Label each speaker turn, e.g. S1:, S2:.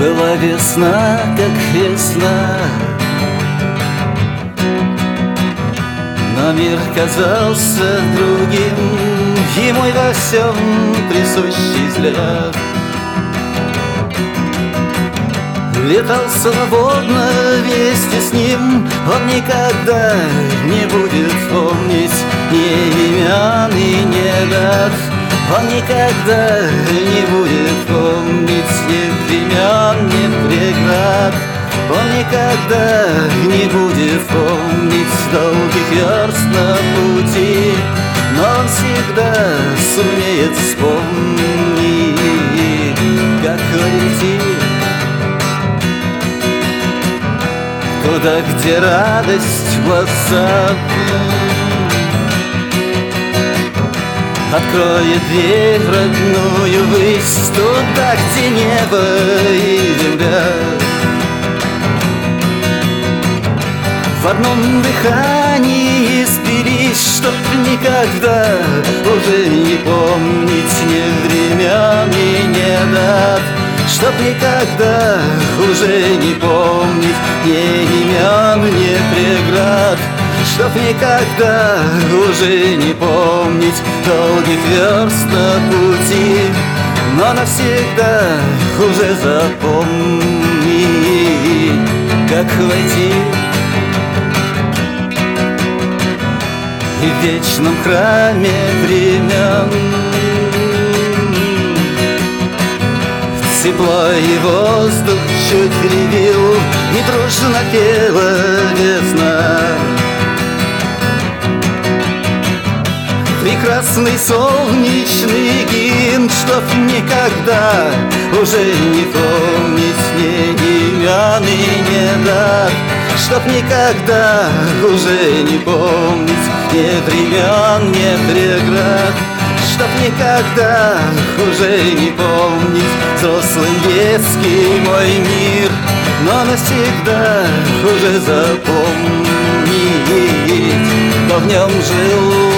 S1: Была весна, как весна, но мир казался другим, и мой во всем присущий взгляд летал свободно вместе с ним. Он никогда не будет помнить ни имен и ни дат. Он никогда не будет помнить ни времен, ни преград. Он никогда не будет помнить долгих верст на пути, но он всегда сумеет вспомнить, как войти туда, где радость в глазах откроет дверь в родную высь, туда, где небо и земля в одном дыхании спились, чтоб никогда уже не помнить ни времен и ни дат, чтоб никогда уже не помнить ни имен, ни преград, чтоб никогда уже не помнить долгих верст на пути, но навсегда уже запомнить, как войти и в вечном храме времен тепло и воздух чуть ревел, и дружно пела весна. Прекрасный солнечный гимн, чтоб никогда уже не помнить ни имен и ни дат, чтоб никогда уже не помнить ни времен, ни преград, чтоб никогда уже не помнить взрослым детский мой мир, но навсегда уже запомнить, кто в нем жил.